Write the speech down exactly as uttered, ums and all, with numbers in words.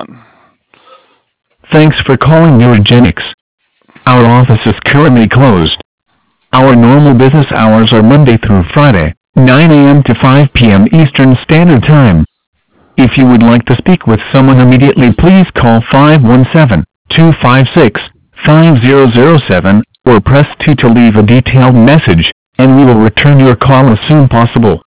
on. Thanks for calling Neurogenics. Our office is currently closed. Our normal business hours are Monday through Friday, nine a m to five p m Eastern Standard Time. If you would like to speak with someone immediately, please call five one seven, two five six, five zero zero seven or press two to leave a detailed message, and we will return your call as soon as possible.